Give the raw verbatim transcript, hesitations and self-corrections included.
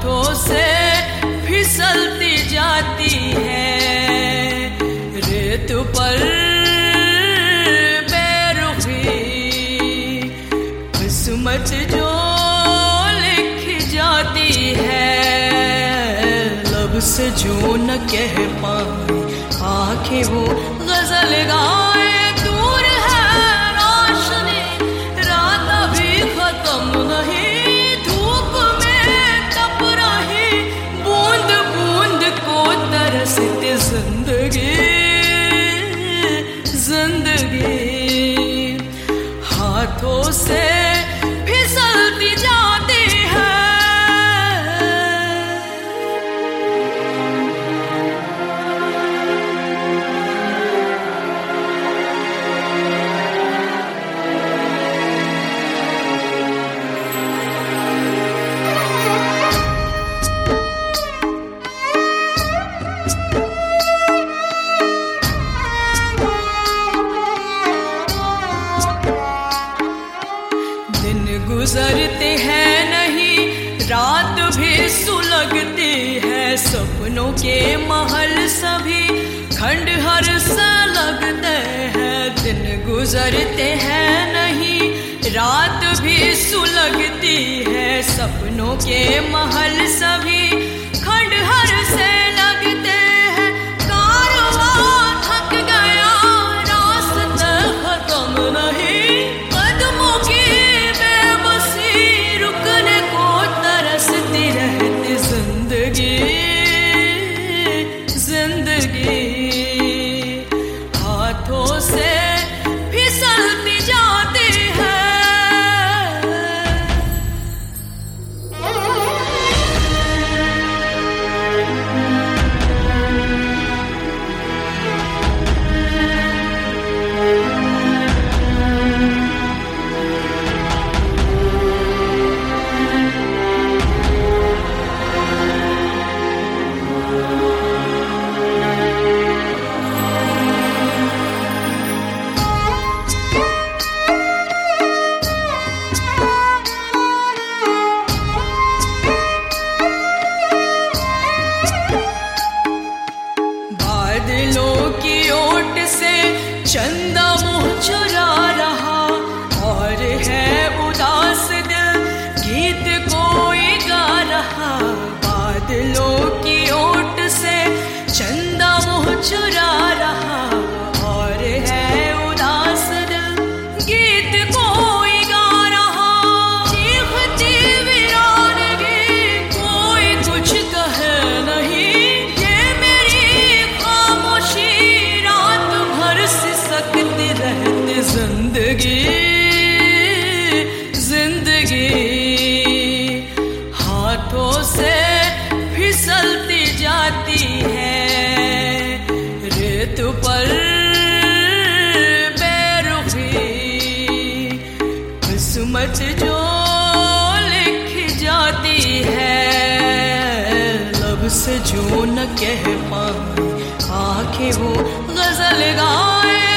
हाथों से फिसलती जाती है रेत पर बेरुखी, किस्मत जो लिखी जाती है लब से जो न कह पाए, आंखें वो गजल गाए। दूर है रोशनी, रात अभी खत्म नहीं, धूप में तप रही, बूंद बूंद को तरसती जिंदगी जिंदगी। हाथों से फिसलती जाती है। गुजरते हैं नहीं, रात भी सुलगती है, सपनों के महल सभी खंडहर सा लगते हैं। दिन गुजरते हैं नहीं, रात भी सुलगती है, सपनों के महल सभी खंडहर से लगते हैं। कारवां थक गया, रास्ता खत्म नहीं, कदमों की रहती जिंदगी जिंदगी। हाथों से फिसलती जाती है। बादलों की ओट से चंदा मुँह चुरा रहा, और है उदास दिल गीत कोई गा रहा। बादलों की ओट से चंदा मुँह चुरा रहा, और है उदास दिल गीत कोई गा रहा। चीखती वीरानगी कोई कुछ कहे नहीं, रहती जिंदगी जिंदगी। हाथों से फिसलती जाती है रेत पर बेरुखी, किस्मत जो लिखी जाती है लब से जो न कह पाए, आंखें वो गजल गाए।